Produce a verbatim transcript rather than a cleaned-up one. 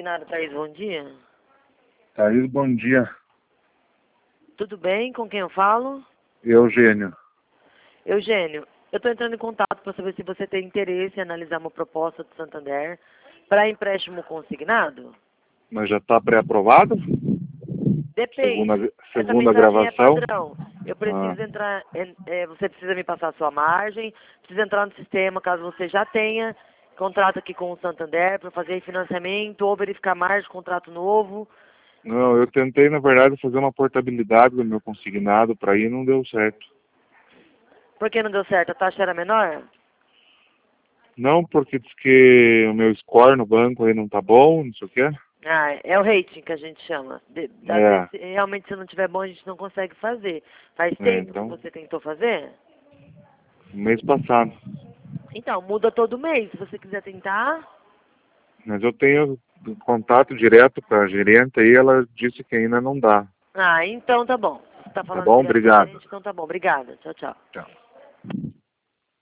Consignado, Thaís, bom dia. Thaís, bom dia. Tudo bem? Com quem eu falo? Eugênio. Eugênio, eu estou entrando em contato para saber se você tem interesse em analisar uma proposta do Santander para empréstimo consignado. Mas já está pré-aprovado? Segunda, Depende. Essa segunda mensagem é gravação? padrão. Eu Ah, preciso entrar, em- é, você precisa me passar a sua margem, precisa entrar no sistema, caso você já tenha contrato aqui com o Santander para fazer financiamento ou verificar margem, contrato novo. não, eu tentei, na verdade, fazer uma portabilidade do meu consignado para ir e não deu certo. Por que não deu certo? A taxa era menor? Não, porque diz que o meu score no banco aí não tá bom, não sei o quê. Ah, é o rating que a gente chama. De, às É, vezes, realmente, se não tiver bom, a gente não consegue fazer. Faz é, tempo que então, você tentou fazer? mês passado. Então, muda todo mês. Se você quiser tentar... Mas eu tenho contato direto com a gerente aí, ela disse que ainda não dá. Ah, então tá bom. Você tá Tá falando bom? direto com a Obrigado. gente, então tá bom. Obrigada. Tchau, tchau. Tchau.